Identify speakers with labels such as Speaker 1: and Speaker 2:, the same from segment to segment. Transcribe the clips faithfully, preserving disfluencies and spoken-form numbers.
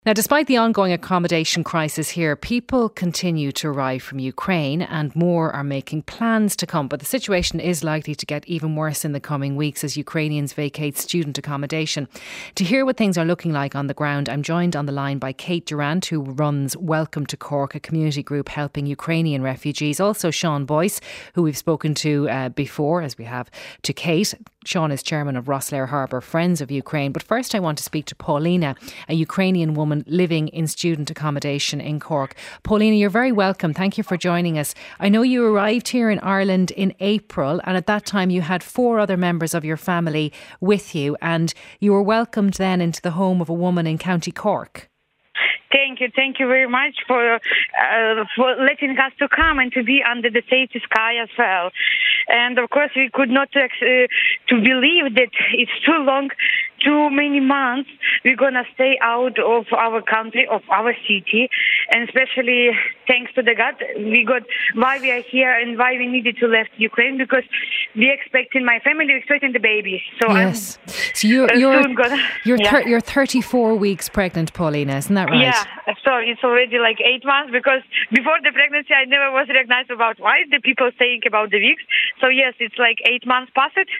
Speaker 1: Now, despite the ongoing accommodation crisis here, people continue to arrive from Ukraine and more are making plans to come. But the situation is likely to get even worse in the coming weeks as Ukrainians vacate student accommodation. To hear what things are looking like on the ground, I'm joined on the line by Kate Durant, who runs Welcome to Cork, a community group helping Ukrainian refugees. Also Sean Boyce, who we've spoken to uh, before, as we have to Kate. Sean is chairman of Rosslare Harbour Friends of Ukraine. But first I want to speak to Paulina, a Ukrainian woman living in student accommodation in Cork. Paulina, you're very welcome. Thank you for joining us. I know you arrived here in Ireland in April, and at that time you had four other members of your family with you, and you were welcomed then into the home of a woman in County Cork.
Speaker 2: Thank you. Thank you very much for uh, for letting us to come and to be under the safety sky as well. And of course, we could not uh, to believe that it's too long, too many months. We're gonna stay out of our country, of our city, and especially thanks to the God, we got why we are here and why we needed to left Ukraine, because we expecting my family expecting the baby. So
Speaker 1: yes,
Speaker 2: I'm,
Speaker 1: so you're you're
Speaker 2: gonna,
Speaker 1: you're,
Speaker 2: yeah.
Speaker 1: thir- you're thirty-four weeks pregnant, Paulina, isn't that right?
Speaker 2: Yeah. So it's already like eight months, because before the pregnancy I never was recognized about why the people saying about the weeks. So yes, it's like eight months past it.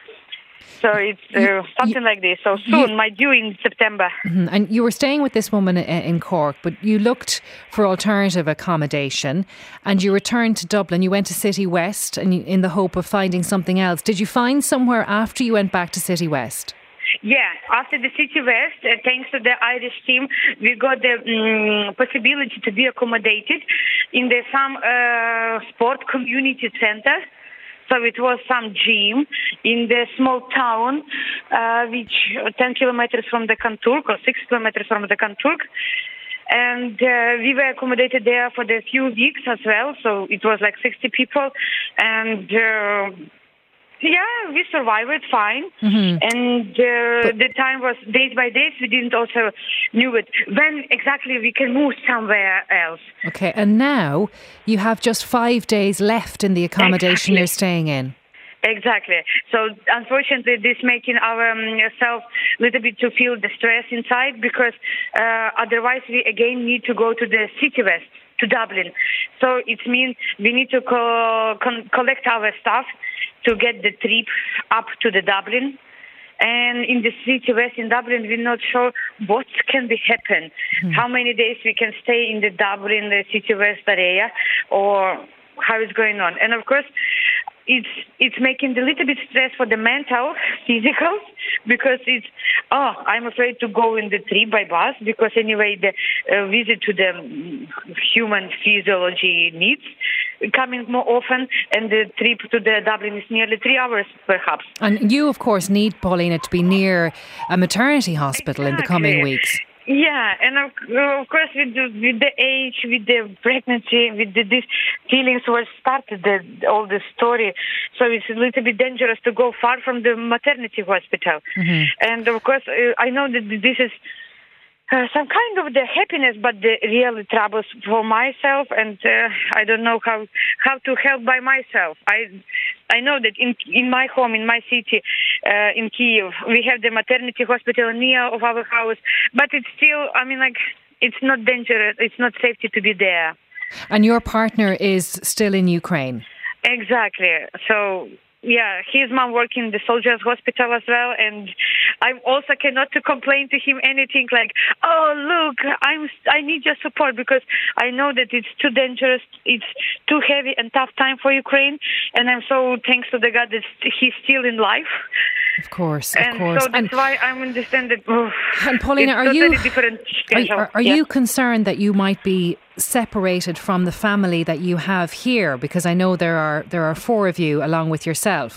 Speaker 2: So it's uh, you, something you, like this. So soon, you, my due in September.
Speaker 1: Mm-hmm. And you were staying with this woman in Cork, but you looked for alternative accommodation and you returned to Dublin. You went to City West and you, in the hope of finding something else. Did you find somewhere after you went back to City West?
Speaker 2: Yeah, after the City West, uh, thanks to the Irish team, we got the um, possibility to be accommodated in the some uh, sport community center. So it was some gym in the small town, uh, which ten kilometers from the Kanturk or six kilometers from the Kanturk. And uh, we were accommodated there for the few weeks as well. So it was like sixty people. And uh, yeah, we survived it fine. Mm-hmm. And uh, the time was days by days. We didn't also knew it when exactly we can move somewhere else.
Speaker 1: Okay, and now you have just five days left in the accommodation exactly. you're staying in.
Speaker 2: Exactly. So unfortunately, this making ourselves a little bit to feel the stress inside, because uh, otherwise we again need to go to the City West, to Dublin. So it means we need to co- con- collect our stuff to get the trip up to the Dublin. And in the City West in Dublin, we're not sure what can be happen, mm. how many days we can stay in the Dublin, the City West area, or how it's going on. And of course, it's it's making a little bit stress for the mental, physical, because it's, oh, I'm afraid to go in the trip by bus, because anyway, the uh, visit to the human physiology needs coming more often, and the trip to the Dublin is nearly three hours perhaps.
Speaker 1: And you, of course, need, Paulina, to be near a maternity hospital exactly. in the coming weeks.
Speaker 2: Yeah, and of, of course with the, with the age, with the pregnancy, with the, these feelings were started the, all the story. So it's a little bit dangerous to go far from the maternity hospital. Mm-hmm. And of course, uh, I know that this is Uh, some kind of the happiness, but the real troubles for myself, and uh, I don't know how how to help by myself. I I know that in in my home, in my city, uh, in Kyiv, we have the maternity hospital near of our house, but it's still, I mean, like, it's not dangerous, it's not safety to be there.
Speaker 1: And your partner is still in Ukraine?
Speaker 2: Exactly. So yeah, his mom working in the soldiers' hospital as well, and I also cannot to complain to him anything like, oh look, I'm I need your support, because I know that it's too dangerous, it's too heavy and tough time for Ukraine, and I'm so thanks to the God that he's still in life.
Speaker 1: Of course, of
Speaker 2: and
Speaker 1: course.
Speaker 2: So that's and why I understand that. Oh,
Speaker 1: and Paulina, are
Speaker 2: totally
Speaker 1: you
Speaker 2: different
Speaker 1: are, are, are yeah. you concerned that you might be separated from the family that you have here? Because I know there are there are four of you along with yourself.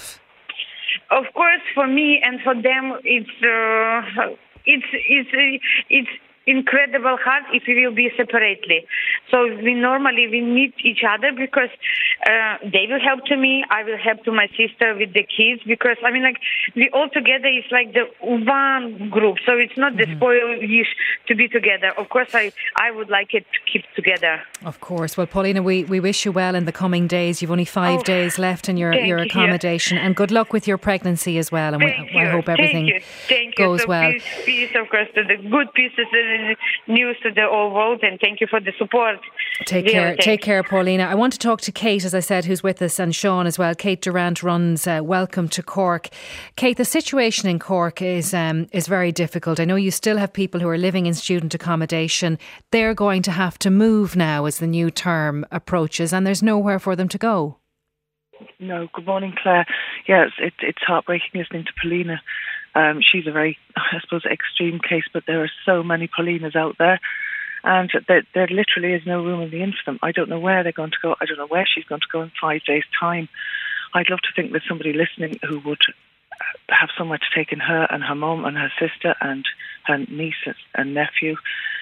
Speaker 2: Of course, for me and for them, it's uh, it's it's it's incredible hard if we will be separately. So we normally we meet each other, because uh, they will help to me, I will help to my sister with the kids, because I mean, like, we all together is like the one group. So it's not the mm-hmm. spoilish to be together. Of course, I I would like it to keep together.
Speaker 1: Of course. Well, Paulina, we, we wish you well in the coming days. You've only five oh, days left in your, your accommodation, you. And good luck with your pregnancy as well. And we, I hope everything
Speaker 2: Thank you. Thank
Speaker 1: goes
Speaker 2: you. So
Speaker 1: well.
Speaker 2: Peace, peace, of course, to the good pieces and bad news to the whole world, and thank you for the support.
Speaker 1: Take
Speaker 2: Dear,
Speaker 1: care,
Speaker 2: thanks.
Speaker 1: take care, Paulina. I want to talk to Kate, as I said, who's with us, and Sean as well. Kate Durant runs uh, Welcome to Cork. Kate, the situation in Cork is um, is very difficult. I know you still have people who are living in student accommodation. They're going to have to move now as the new term approaches, and there's nowhere for them to go.
Speaker 3: No, good morning, Claire. Yes, it, it's heartbreaking listening to Paulina. Um, she's a very, I suppose, extreme case, but there are so many Paulinas out there, and there, there literally is no room in the inn for them. I don't know where they're going to go. I don't know where she's going to go in five days' time. I'd love to think there's somebody listening who would have somewhere to take in her and her mum and her sister and her niece and nephew.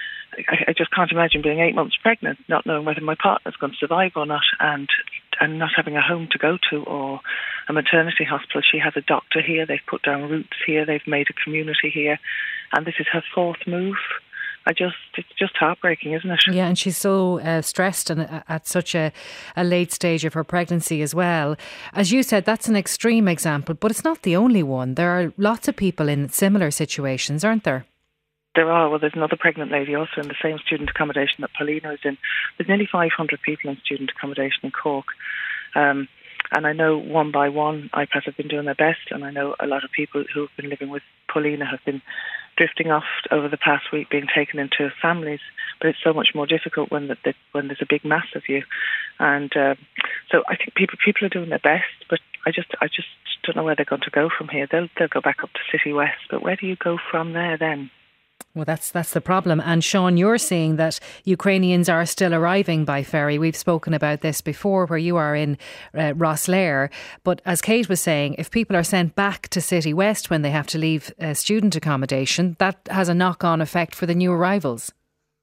Speaker 3: I, I just can't imagine being eight months pregnant, not knowing whether my partner's going to survive or not, and and not having a home to go to or a maternity hospital. She has a doctor here. They've put down roots here. They've made a community here, and this is her fourth move. I just, it's just heartbreaking, isn't it?
Speaker 1: Yeah, and she's so uh, stressed and uh, at such a, a late stage of her pregnancy as well. As you said, that's an extreme example, but it's not the only one. There are lots of people in similar situations, aren't there?
Speaker 3: There are. Well, there's another pregnant lady also in the same student accommodation that Paulina is in. There's nearly five hundred people in student accommodation in Cork. Um, and I know one by one, I P A S have been doing their best, and I know a lot of people who have been living with Paulina have been drifting off over the past week, being taken into families. But it's so much more difficult when the, the, when there's a big mass of you. And uh, so I think people people are doing their best, but I just I just don't know where they're going to go from here. They'll they'll go back up to City West, but where do you go from there then?
Speaker 1: Well, that's that's the problem. And Sean, you're seeing that Ukrainians are still arriving by ferry. We've spoken about this before, where you are in uh, Rosslare. But as Kate was saying, if people are sent back to City West when they have to leave uh, student accommodation, that has a knock-on effect for the new arrivals.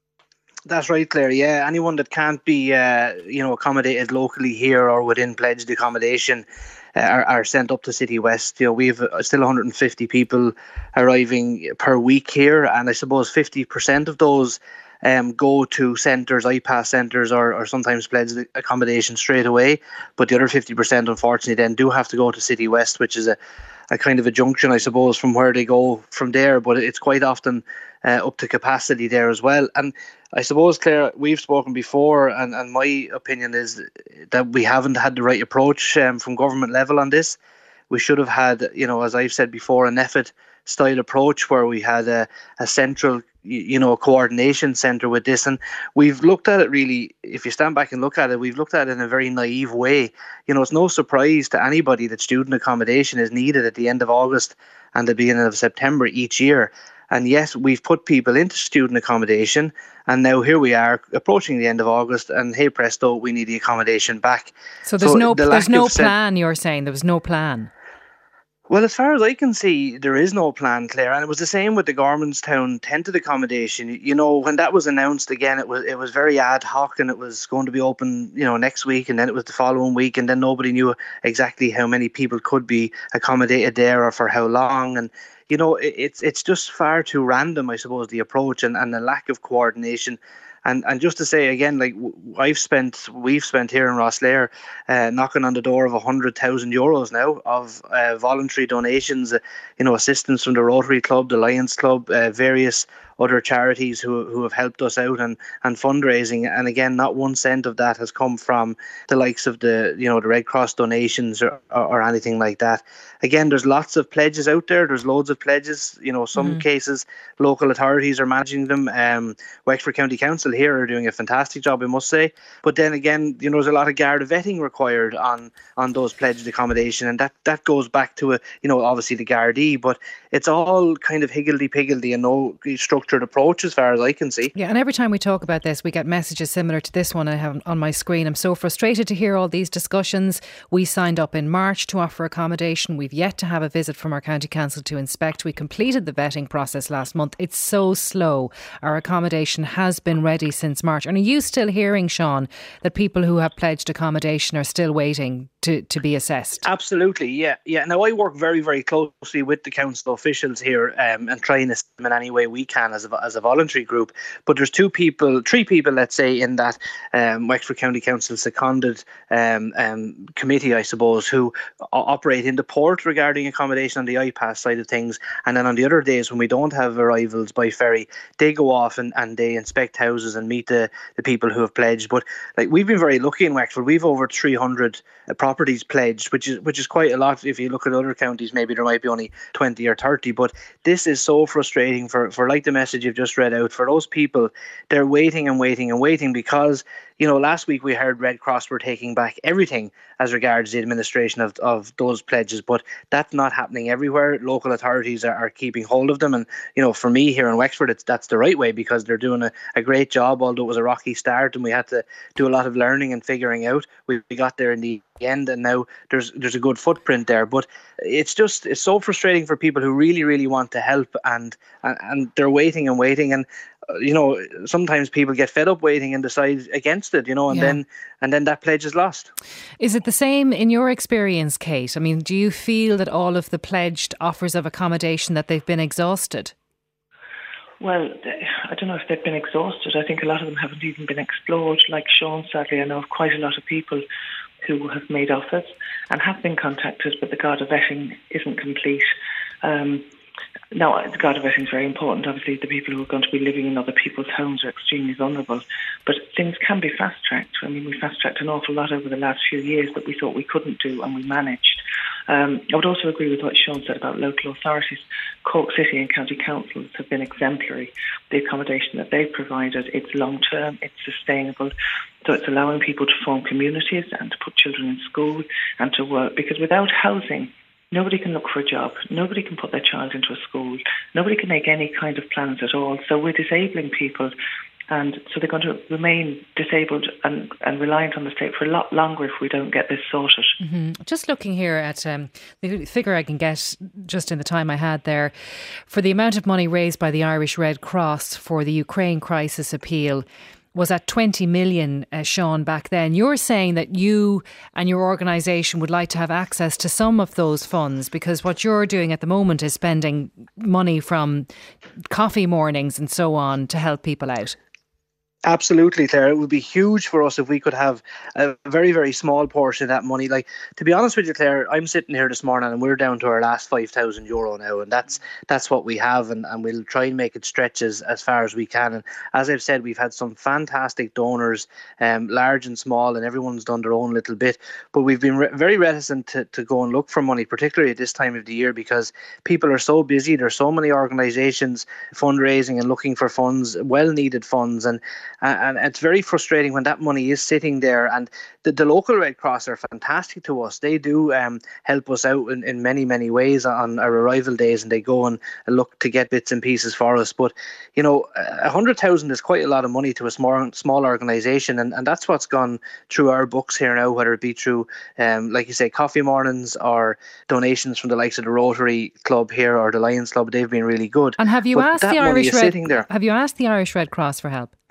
Speaker 4: That's right, Claire. Yeah, anyone that can't be, uh, you know, accommodated locally here or within pledged accommodation uh, are, are sent up to City West. You know, we have still one hundred fifty people arriving per week here, and I suppose fifty percent of those um, go to centres, I P A S centres, or, or sometimes pledged accommodation straight away. But the other fifty percent, unfortunately, then do have to go to City West, which is a a kind of a junction, I suppose, from where they go from there, but it's quite often uh, up to capacity there as well. And I suppose, Claire, we've spoken before, and, and my opinion is that we haven't had the right approach um, from government level on this. We should have had, you know, as I've said before, an effort style approach where we had a, a central, you know, coordination centre with this. And we've looked at it really, if you stand back and look at it, we've looked at it in a very naive way. You know, it's no surprise to anybody that student accommodation is needed at the end of August and the beginning of September each year. And yet we've put people into student accommodation, and now here we are approaching the end of August, and hey presto, we need the accommodation back.
Speaker 1: So there's so no
Speaker 4: the
Speaker 1: there's no
Speaker 4: sen-
Speaker 1: plan, you're saying? There was no plan?
Speaker 4: Well, as far as I can see, there is no plan, Claire, and it was the same with the Gormanstown tented accommodation. You know, when that was announced again, it was it was very ad hoc, and it was going to be open, you know, next week, and then it was the following week, and then nobody knew exactly how many people could be accommodated there or for how long. And you know, it, it's it's just far too random, I suppose, the approach and, and the lack of coordination. And and just to say again, like I've spent, we've spent here in Rosslare, uh, knocking on the door of a hundred thousand euros now of uh, voluntary donations, uh, you know, assistance from the Rotary Club, the Lions Club, uh, various other charities who who have helped us out and and fundraising. And again, not one cent of that has come from the likes of the, you know, the Red Cross donations or or, or anything like that. Again, there's lots of pledges out there. There's loads of pledges. You know, some mm. cases local authorities are managing them. Um, Wexford County Council here are doing a fantastic job, I must say. But then again, you know, there's a lot of Garda vetting required on on those pledged accommodation, and that that goes back to a, you know, obviously the Gardaí. But it's all kind of higgledy-piggledy and no structured approach as far as I can see.
Speaker 1: Yeah, and every time we talk about this, we get messages similar to this one I have on my screen. I'm so frustrated to hear all these discussions. We signed up in March to offer accommodation. We've yet to have a visit from our county council to inspect. We completed the vetting process last month. It's so slow. Our accommodation has been ready since March. And are you still hearing, Sean, that people who have pledged accommodation are still waiting to, to be assessed?
Speaker 4: Absolutely, yeah. yeah. Now, I work very, very closely with the council officials here um, and trying to assist them in any way we can as as a, as a voluntary group. But there's two people, three people, let's say, in that um, Wexford County Council seconded um, um, committee, I suppose, who operate in the port regarding accommodation on the I PASS side of things. And then on the other days when we don't have arrivals by ferry, they go off and, and they inspect houses and meet the, the people who have pledged. But like we've been very lucky in Wexford. We've over three hundred uh, properties pledged, which is which is quite a lot. If you look at other counties, maybe there might be only twenty or thirty. But this is so frustrating for, for like the message you've just read out. For those people, they're waiting and waiting and waiting because, you know, last week we heard Red Cross were taking back everything as regards the administration of, of those pledges, but that's not happening everywhere. Local authorities are, are keeping hold of them, and you know, for me here in Wexford, it's that's the right way because they're doing a, a great job. Although it was a rocky start and we had to do a lot of learning and figuring out, we, we got there in the end, and now there's there's a good footprint there. But it's just it's so frustrating for people who really really want to help, and and, and they're waiting and waiting and. You know, sometimes people get fed up waiting and decide against it, you know, and yeah. then and then that pledge is lost.
Speaker 1: Is it the same in your experience, Kate? I mean, do you feel that all of the pledged offers of accommodation that they've been exhausted?
Speaker 3: Well, I don't know if they've been exhausted. I think a lot of them haven't even been explored. Like Sean, sadly, I know of quite a lot of people who have made offers and have been contacted, but the Garda vetting isn't complete. Um, Now, the Garda vetting is very important. Obviously, the people who are going to be living in other people's homes are extremely vulnerable. But things can be fast-tracked. I mean, we fast-tracked an awful lot over the last few years that we thought we couldn't do, and we managed. Um, I would also agree with what Sean said about local authorities. Cork City and County Councils have been exemplary. The accommodation that they've provided, it's long-term, it's sustainable. So it's allowing people to form communities and to put children in school and to work. Because without housing, nobody can look for a job. Nobody can put their child into a school. Nobody can make any kind of plans at all. So we're disabling people. And so they're going to remain disabled and, and reliant on the state for a lot longer if we don't get this sorted.
Speaker 1: Mm-hmm. Just looking here at um, the figure I can get just in the time I had there, for the amount of money raised by the Irish Red Cross for the Ukraine crisis appeal was at twenty million, uh, Sean, back then. You're saying that you and your organisation would like to have access to some of those funds because what you're doing at the moment is spending money from coffee mornings and so on to help people out.
Speaker 4: Absolutely, Claire. It would be huge for us if we could have a very, very small portion of that money. Like, to be honest with you, Claire, I'm sitting here this morning and we're down to our last five thousand euro now, and that's that's what we have, and, and we'll try and make it stretch as, as far as we can. And as I've said, we've had some fantastic donors, um, large and small, and everyone's done their own little bit. But we've been re- very reticent to, to go and look for money, particularly at this time of the year, because people are so busy. There's so many organisations fundraising and looking for funds, well-needed funds, and And it's very frustrating when that money is sitting there. And the, the local Red Cross are fantastic to us. They do um, help us out in, in many, many ways on our arrival days, and they go and look to get bits and pieces for us. But, you know, a hundred thousand is quite a lot of money to a small, small organisation. And, and that's what's gone through our books here now, whether it be through, um, like you say, coffee mornings or donations from the likes of the Rotary Club here or the Lions Club. They've been really good.
Speaker 1: And have you
Speaker 4: but
Speaker 1: asked the Irish Red, have you asked the Irish Red Cross for help?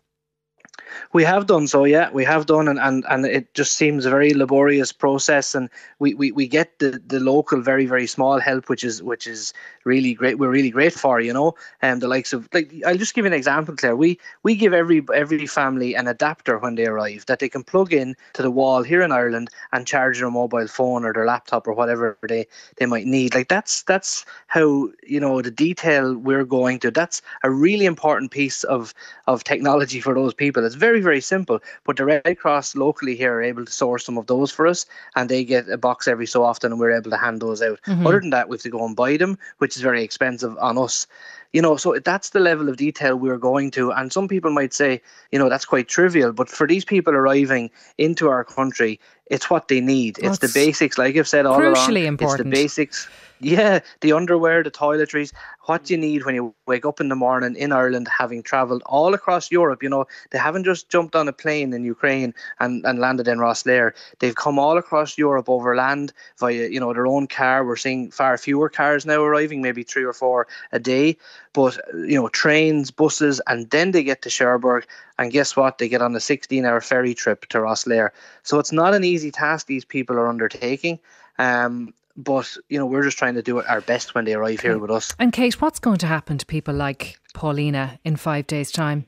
Speaker 4: We have done so, yeah, we have done, and, and, and it just seems a very laborious process, and we, we, we get the, the local very, very small help, which is which is really great. We're really great for, you know, and um, the likes of, like, I'll just give you an example, Claire. We we give every every family an adapter when they arrive that they can plug in to the wall here in Ireland and charge their mobile phone or their laptop or whatever they, they might need. Like, that's that's how, you know, the detail we're going to. That's a really important piece of, of technology for those people. It's very, very simple, but the Red Cross locally here are able to source some of those for us, and they get a box every so often and we're able to hand those out. Mm-hmm. Other than that, we have to go and buy them, which is very expensive on us. You know, so that's the level of detail we're going to. And some people might say, you know, that's quite trivial. But for these people arriving into our country, it's what they need. It's, it's the basics, like I've said all along.
Speaker 1: Crucially important.
Speaker 4: It's the basics. Yeah, the underwear, the toiletries, what you need when you wake up in the morning in Ireland, having travelled all across Europe. You know, they haven't just jumped on a plane in Ukraine and, and landed in Rosslare. They've come all across Europe over land via, you know, their own car. We're seeing far fewer cars now arriving, maybe three or four a day. But, you know, trains, buses, and then they get to Cherbourg. And guess what? They get on a sixteen-hour ferry trip to Rosslare. So it's not an easy task these people are undertaking. Um, but, you know, we're just trying to do our best when they arrive here with us.
Speaker 1: And Kate, what's going to happen to people like Paulina in five days' time?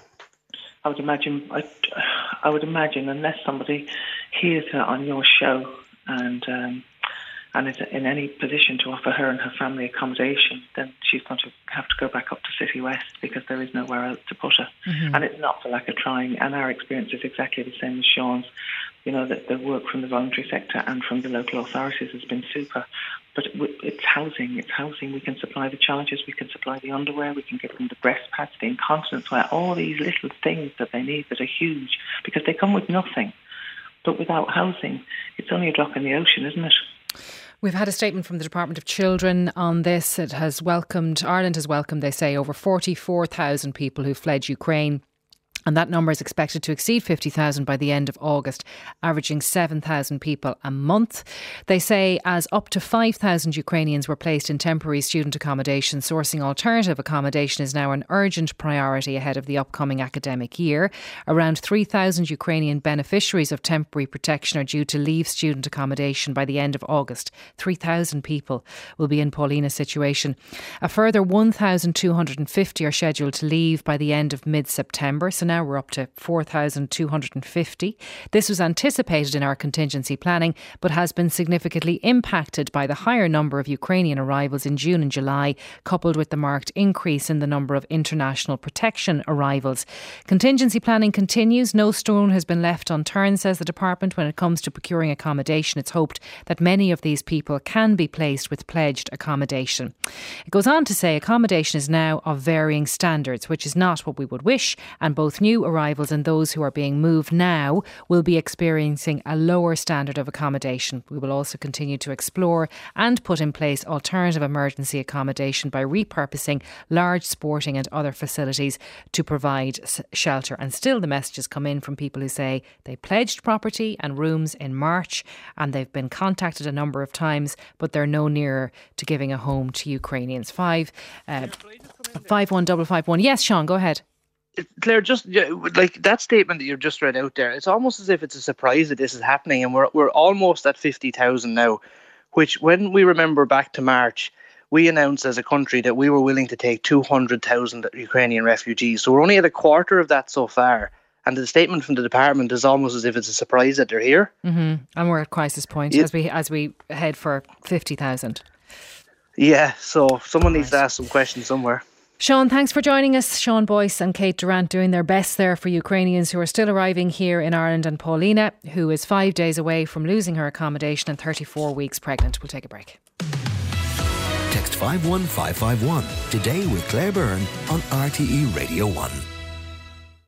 Speaker 3: I would imagine, I, I would imagine, unless somebody hears her on your show and um, and is in any position to offer her and her family accommodation, then she's going to have to go back up to City West because there is nowhere else to put her. Mm-hmm. And it's not for lack of trying. And our experience is exactly the same as Sean's. You know, that the work from the voluntary sector and from the local authorities has been super. But it's housing. It's housing. We can supply the challenges. We can supply the underwear. We can give them the breast pads, the incontinence wear, all these little things that they need that are huge because they come with nothing. But without housing, it's only a drop in the ocean, isn't it?
Speaker 1: We've had a statement from the Department of Children on this. It has welcomed, Ireland has welcomed, they say, over forty-four thousand people who fled Ukraine. And that number is expected to exceed fifty thousand by the end of August, averaging seven thousand people a month. They say as up to five thousand Ukrainians were placed in temporary student accommodation, sourcing alternative accommodation is now an urgent priority ahead of the upcoming academic year. Around three thousand Ukrainian beneficiaries of temporary protection are due to leave student accommodation by the end of August. three thousand people will be in Paulina's situation. A further one thousand two hundred fifty are scheduled to leave by the end of mid-September. So now Now we're up to four thousand two hundred fifty. This was anticipated in our contingency planning, but has been significantly impacted by the higher number of Ukrainian arrivals in June and July, coupled with the marked increase in the number of international protection arrivals. Contingency planning continues. No stone has been left unturned, says the department, when it comes to procuring accommodation. It's hoped that many of these people can be placed with pledged accommodation. It goes on to say accommodation is now of varying standards, which is not what we would wish, and both new arrivals and those who are being moved now will be experiencing a lower standard of accommodation. We will also continue to explore and put in place alternative emergency accommodation by repurposing large sporting and other facilities to provide shelter. And still the messages come in from people who say they pledged property and rooms in March and they've been contacted a number of times, but they're no nearer to giving a home to Ukrainians. Five, uh, five one double five one. Yes, Sean, go ahead.
Speaker 4: Claire, just like that statement that you've just read out there, it's almost as if it's a surprise that this is happening, and we're we're almost at fifty thousand now, which when we remember back to March, we announced as a country that we were willing to take two hundred thousand Ukrainian refugees. So we're only at a quarter of that so far. And the statement from the department is almost as if it's a surprise that they're here.
Speaker 1: Mm-hmm. And we're at crisis point yeah. as we as we head for fifty thousand.
Speaker 4: Yeah, so someone needs to ask some questions somewhere.
Speaker 1: Sean, thanks for joining us. Sean Boyce and Kate Durant doing their best there for Ukrainians who are still arriving here in Ireland, and Paulina, who is five days away from losing her accommodation and thirty-four weeks pregnant. We'll take a break.
Speaker 5: Text five one five five one today with Claire Byrne on R T E Radio one.